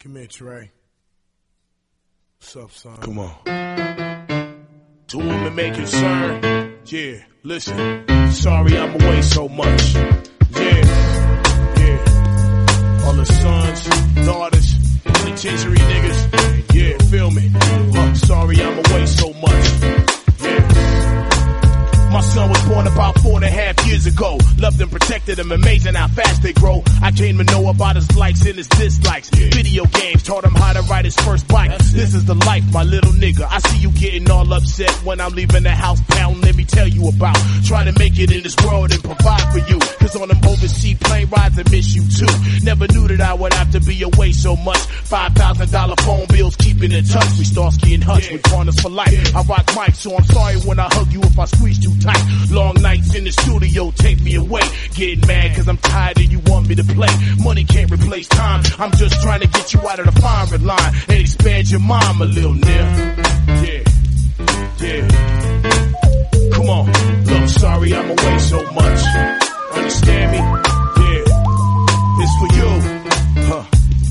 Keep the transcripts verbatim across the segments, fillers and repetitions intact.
Come here, Trey. What's up, son? Come on. To whom it may concern, yeah, listen. Sorry I'm away so much. Yeah, yeah. All the sons, daughters, penitentiary niggas, yeah, feel me. Uh, sorry I'm away so much. My son was born about four and a half years ago. Loved and protected him, amazing how fast they grow. I came to know about his likes and his dislikes. Video games taught him how to ride his first bike. This is the life, my little nigga. I see you getting all upset when I'm leaving the house. Pound, let me tell you about. Trying to make it in this world and provide for you. Cause on them overseas plane rides I miss you too. Never knew that I would have to be away so much. Five thousand dollar phone bills, keeping in touch. We Starsky and Hutch with partners for life. I rock mic, so I'm sorry when I hug you if I squeeze too tight. Long nights in the studio take me away. Getting mad cause I'm tired and you want me to play. Money can't replace time. I'm just trying to get you out of the firing line and expand your mind a little, nigga. Yeah, yeah. Come on. Look, sorry I'm away so much. Understand me? Yeah. It's for you. Huh.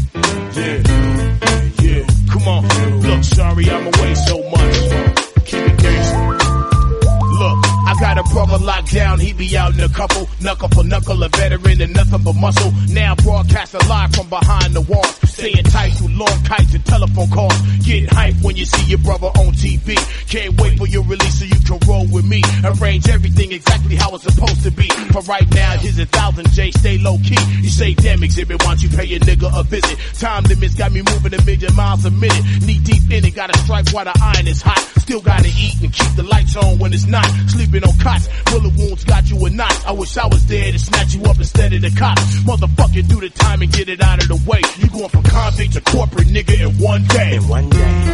Yeah, yeah. Come on. Look, sorry I'm away so much. Keep it gangsta. Look, I got a brother locked down, he be out in a couple. Knuckle for knuckle, a veteran and nothing but muscle. Now broadcast live from behind the walls. Staying tight through long kites and telephone calls. Getting hyped when you see your brother on T V. Can't wait for your release so you can roll with me. Arrange everything exactly how it's supposed to be. For right now, here's a thousand J, stay low key. You say, damn exhibit, why don't you pay a nigga a visit? Time limits got me moving a million miles a minute. Knee deep in it, gotta strike while the iron is hot. Still gotta eat and keep the lights on when it's not. Sleeping on cots, bullet wounds got you a knot. I wish I was there to snatch you up instead of the cops. Motherfucker, do the time and get it out of the way. You going from convict to corporate nigga in one day. In one day.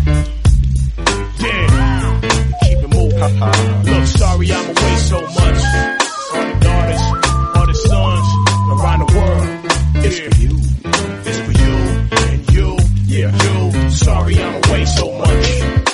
Yeah. Keep it moving. Look, sorry I'm away so much. All the daughters, all the sons around the world. It's yeah. for you. It's for you and you. Yeah. You. Sorry I'm away so much.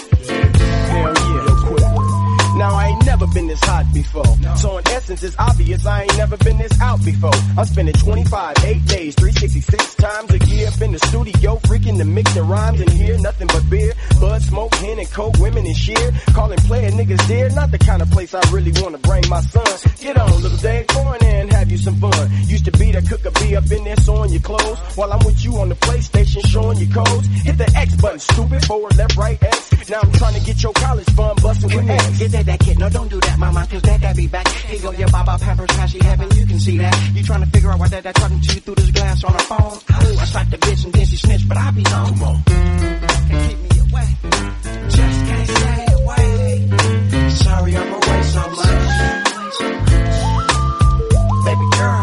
Now I ain't never been this hot before. No. So in essence it's obvious I ain't never been this out before. I'm spending twenty-five, eight days, three hundred sixty-six times a year up in the studio, freaking the mixing rhymes and hear nothing but beer, bud, smoke, hen and coke, women and sheer. Calling player niggas dear, not the kind of place I really wanna bring my son. Get on, little Dave, go in there and have you some fun. Used to be the cooker, be up in there sewing your clothes while I'm with you on the PlayStation showing your codes. Hit the X button, stupid, forward, left, right, X. Now I'm trying to get your college fund busting with X. Get that, that kid, no don't do that, mama, cause that that be back. Here go your baba pampers, trashy heaven, you can see that. You trying to figure out why that that talking to you through this glass on the phone. Oh, I slapped the bitch and then she snitched, but I be on. Come on. Can't keep me away, just can't stay away. Sorry I'm away so much. Baby girl,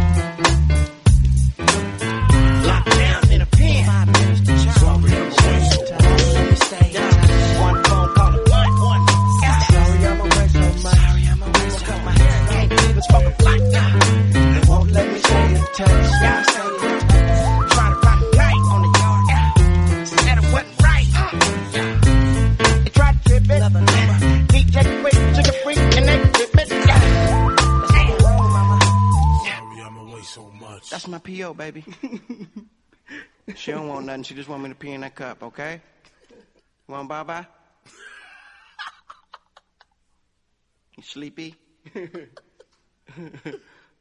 locked down in a pen. Five minutes to charge. Sorry I'm away so much. Let me say one phone call to one, one. Sorry I'm away so much. Sorry I'm away so much. Can't believe it's fucking flight now. They won't let me stay in touch. Yeah, say it. Try to rock a kite on the yard. Yeah. Said it wasn't right. Yeah. They tried to trip it. Another number. D J quick to the freak and they trip it. Yeah. That's the roll, mama. Sorry I'm away so much. That's my P O, baby. She don't want nothing. She just want me to pee in that cup, okay? You want bye-bye? You sleepy?